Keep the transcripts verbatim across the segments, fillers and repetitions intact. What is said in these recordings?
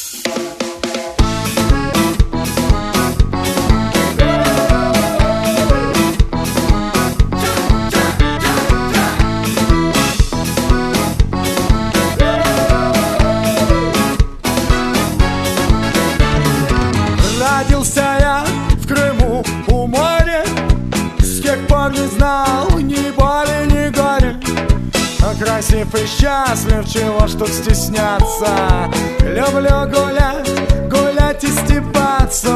Родился я в Крыму у моря, с тех пор не знал ни боли, ни горя. Красив и счастлив, чего ж тут стесняться. Люблю гулять, гулять и степаться.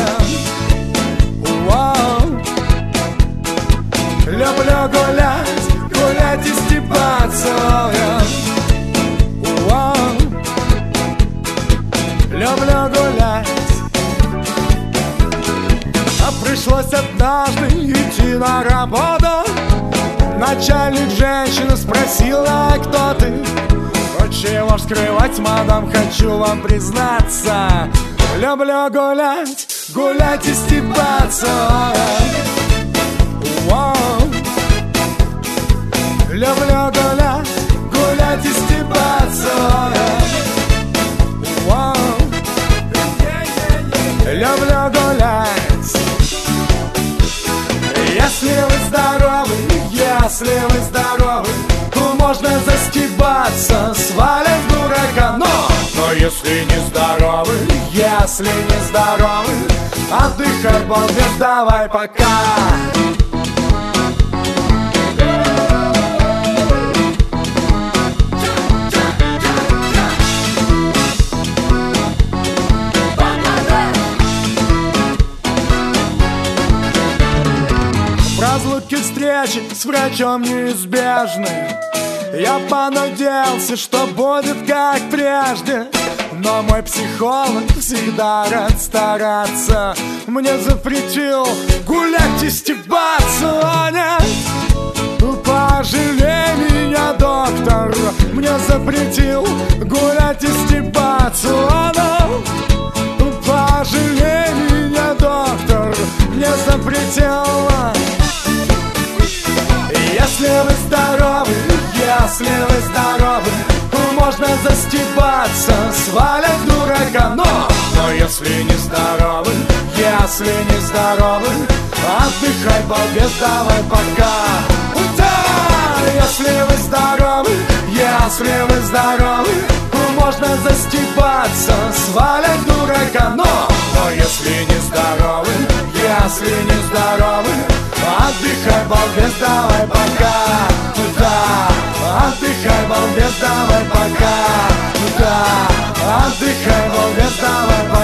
Уау. Люблю гулять, гулять и степаться. Уау. Люблю гулять. А пришлось однажды идти на работу. Начальник женщины спросила: кто ты? Ну чего ж скрывать, мадам, хочу вам признаться. Люблю гулять, гулять и степаться. Уау. Люблю гулять, гулять и степаться. Уау. Люблю гулять. Если вы здоровы, если вы здоровы, то можно застебаться, свалить дурака. Но, но если не здоровы, если не здоровы, отдыхай, балбес, давай пока. Разлуки, встречи с врачом неизбежны. Я понадеялся, что будет как прежде, но мой психолог всегда рад стараться. Мне запретил гулять и стебаться. О, нет, пожалей меня, доктор. Мне запретил гулять и стебаться. О, нет, пожалей меня, доктор. Мне запретил. Если вы здоровы, если вы здоровы, можно застебаться, свалить дурака. Но, но если не здоровы, если не здоровы, отдыхай, балбес, давай пока. Да, если вы здоровы, если вы здоровы, можно застебаться, свалить дурака. Но, но если не здоровы, если не здоровы, отдыхай, балбес, давай пока. Да, отдыхай, балбес, давай пока. Да, отдыхай, балбес, давай пока.